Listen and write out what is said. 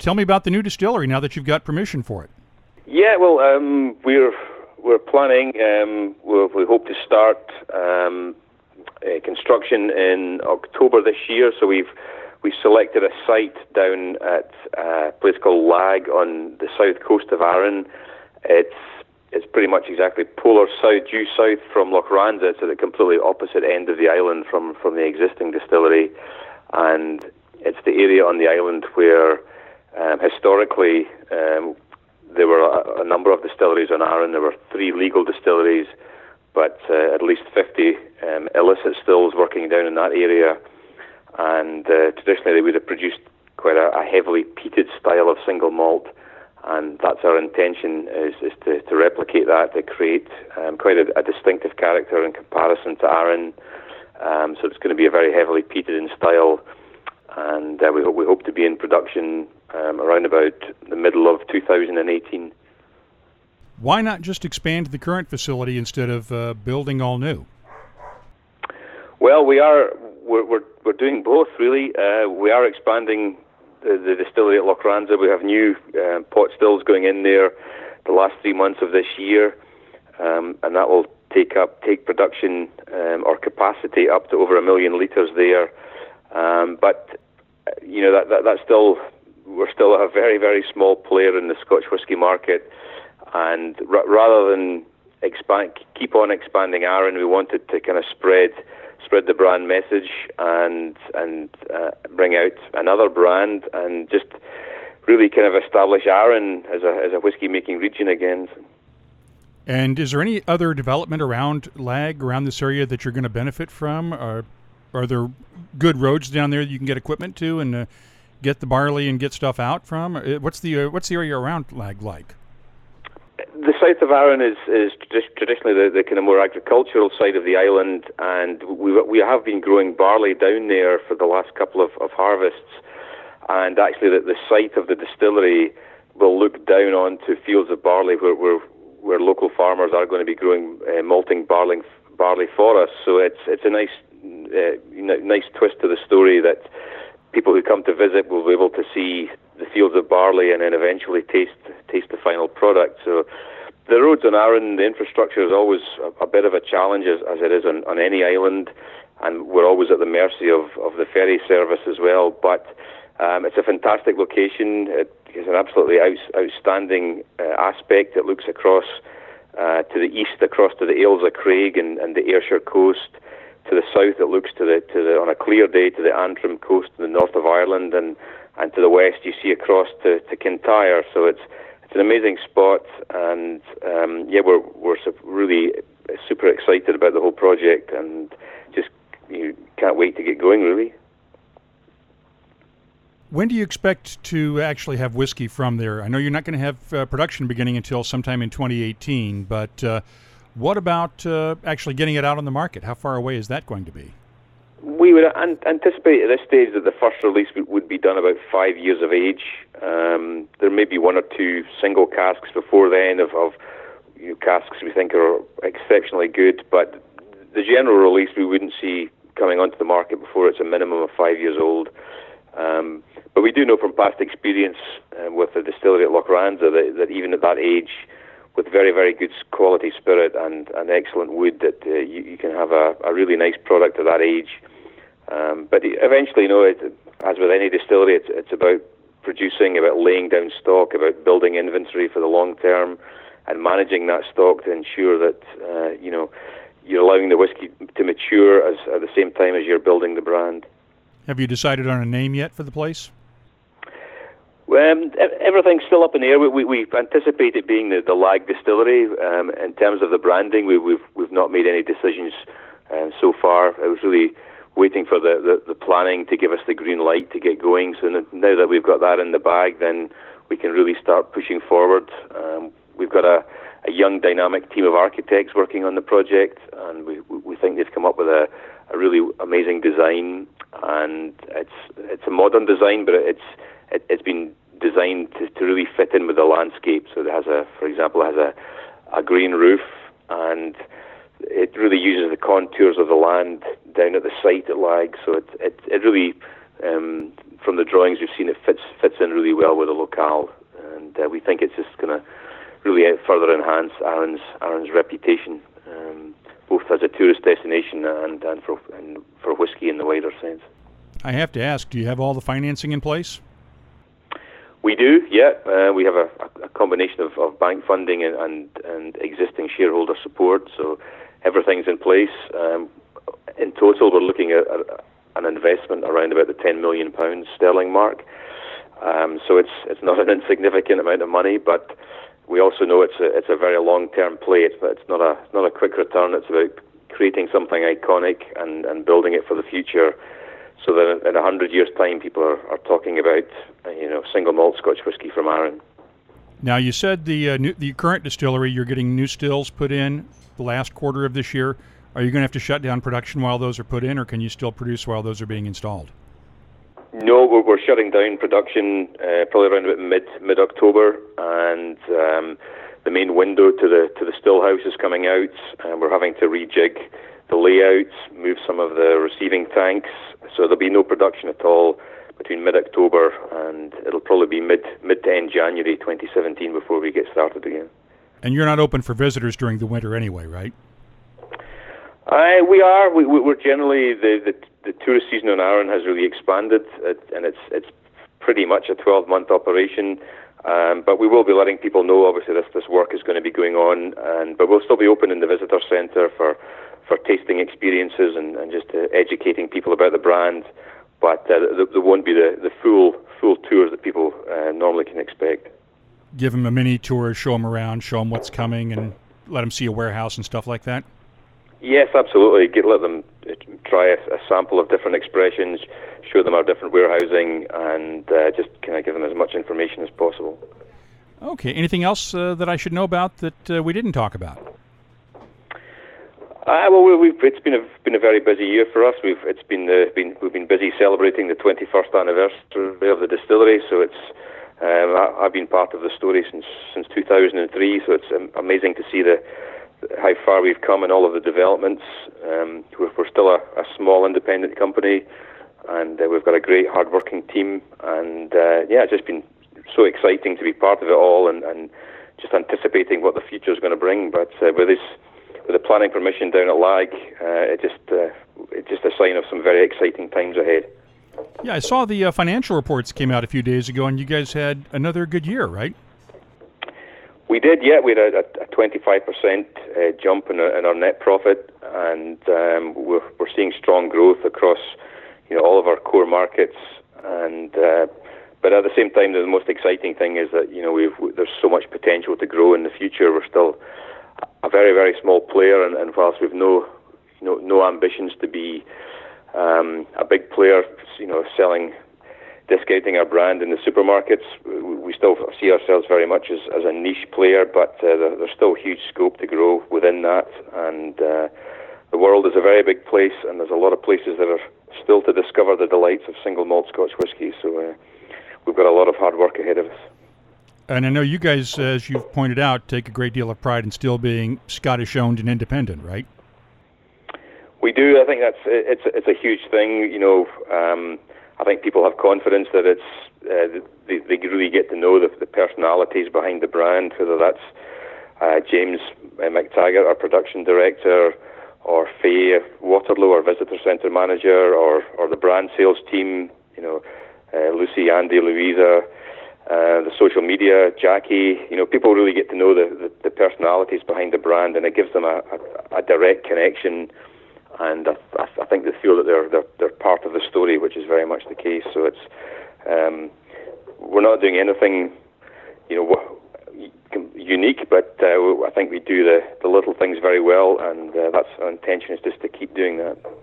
Tell me about the new distillery now that you've got permission for it. Yeah, well, we're planning. We hope to start construction in October this year. So we selected a site down at a place called Lag on the south coast of Arran. It's pretty much exactly polar south, due south from Lochranza. It's at the completely opposite end of the island from the existing distillery, and it's the area on the island where historically there were a number of distilleries on Arran. There were 3 legal distilleries, but at least 50 illicit stills working down in that area. And traditionally they would have produced quite a heavily peated style of single malt, and that's our intention is to replicate that, to create quite a distinctive character in comparison to Arran. So it's going to be a very heavily peated in style, and we hope to be in production around about the middle of 2018. Why not just expand the current facility instead of building all new? Well, we're doing both, really. We are expanding the distillery at Lochranza. We have new pot stills going in there the last 3 months of this year, and that will take production or capacity up to over 1 million litres there. But you know that's still, we're still a very, very small player in the Scotch whisky market, and rather than keep on expanding Arran, we wanted to kind of spread the brand message and bring out another brand and just really kind of establish Arran as a whiskey making region again. And is there any other development around Lag, around this area, that you're going to benefit from? Are there good roads down there that you can get equipment to and get the barley and get stuff out from? What's the area around Lag like? The south of Arran is traditionally the kind of more agricultural side of the island, and we have been growing barley down there for the last couple of harvests. And actually, the site of the distillery will look down onto fields of barley where local farmers are going to be growing malting barley for us. So it's a nice twist to the story that people who come to visit will be able to see the fields of barley and then eventually taste the final product. So the roads on Arran, the infrastructure is always a bit of a challenge, as it is on any island, and we're always at the mercy of the ferry service as well. But it's a fantastic location. It is an absolutely outstanding aspect. It looks across to the east, across to the Ailsa Craig and the Ayrshire coast. To the south, it looks to the on a clear day to the Antrim coast in the north of Ireland, and to the west you see across to Kintyre. So it's an amazing spot, and we're really super excited about the whole project, and just can't wait to get going, really. When do you expect to actually have whiskey from there? I know you're not going to have production beginning until sometime in 2018, but what about actually getting it out on the market? How far away is that going to be? We would anticipate at this stage that the first release would be done about 5 years of age. There may be 1 or 2 single casks before then of casks we think are exceptionally good, but the general release we wouldn't see coming onto the market before it's a minimum of 5 years old. But we do know from past experience with the distillery at Lochranza that even at that age, with very, very good quality spirit and excellent wood, that you can have a really nice product at that age. But eventually, as with any distillery, it's about producing, about laying down stock, about building inventory for the long term, and managing that stock to ensure that you're allowing the whiskey to mature at the same time as you're building the brand. Have you decided on a name yet for the place? Everything's still up in the air. We anticipate it being the Lag Distillery. In terms of the branding, we've not made any decisions so far. I was really waiting for the planning to give us the green light to get going. So now that we've got that in the bag, then we can really start pushing forward. We've got a young, dynamic team of architects working on the project, and we think they've come up with a really amazing design. And it's a modern design, but it's been designed to really fit in with the landscape. So it has for example, a green roof, and it really uses the contours of the land down at the site at Lag. So it really from the drawings we've seen, it fits in really well with the locale, and we think it's just going to really further enhance Arran's reputation, both as a tourist destination and for whiskey in the wider sense. I have to ask, do you have all the financing in place? We do, yeah. We have a combination of bank funding and existing shareholder support, so everything's in place. In total, we're looking at an investment around about the £10 million sterling mark. So it's not an insignificant amount of money, but we also know it's a very long-term play. It's not a quick return. It's about creating something iconic and building it for the future, so that in 100 years' time, people are talking about single malt Scotch whisky from Arran. Now, you said the current distillery, you're getting new stills put in the last quarter of this year. Are you going to have to shut down production while those are put in, or can you still produce while those are being installed? No, we're shutting down production probably around about mid-October, and the main window to the still house is coming out, and we're having to rejig the layouts, move some of the receiving tanks, so there'll be no production at all between mid-October, and it'll probably be mid to end January 2017 before we get started again. And you're not open for visitors during the winter anyway, right? We are. We're generally the tourist season on Arran has really expanded, and it's pretty much a 12-month operation. But we will be letting people know. Obviously, this work is going to be going on, but we'll still be open in the visitor centre for tasting experiences and just educating people about the brand. But there won't be the full tours that people normally can expect. Give them a mini tour, show them around, show them what's coming, and let them see a warehouse and stuff like that? Yes, absolutely. Let them try a sample of different expressions, show them our different warehousing, and just kind of give them as much information as possible. Okay. Anything else that I should know about that we didn't talk about? It's been a very busy year for us. We've been busy celebrating the 21st anniversary of the distillery. So I've been part of the story since 2003. So it's amazing to see how far we've come in all of the developments. We're still a small independent company, and we've got a great hard-working team. And it's just been so exciting to be part of it all, and just anticipating what the future is going to bring. But with the planning permission down at Lag, it's just a sign of some very exciting times ahead. Yeah, I saw the financial reports came out a few days ago, and you guys had another good year, right? We did, yeah. We had a 25% jump in our net profit, and we're seeing strong growth across all of our core markets. And but at the same time, the most exciting thing is that there's so much potential to grow in the future. We're still a very, very small player, and whilst we've no ambitions to be a big player, discounting our brand in the supermarkets, we still see ourselves very much as a niche player, but there's still huge scope to grow within that. And the world is a very big place, and there's a lot of places that are still to discover the delights of single malt Scotch whisky. So we've got a lot of hard work ahead of us. And I know you guys, as you've pointed out, take a great deal of pride in still being Scottish-owned and independent, right? We do. I think it's a huge thing. I think people have confidence that they really get to know the personalities behind the brand, whether that's James McTaggart, our production director, or Faye Waterloo, our visitor centre manager, or the brand sales team. Lucy, Andy, Louisa. The social media, Jackie, people really get to know the personalities behind the brand, and it gives them a direct connection, and I think they feel that they're part of the story, which is very much the case. So we're not doing anything, unique, but I think we do the little things very well, and that's our intention is just to keep doing that.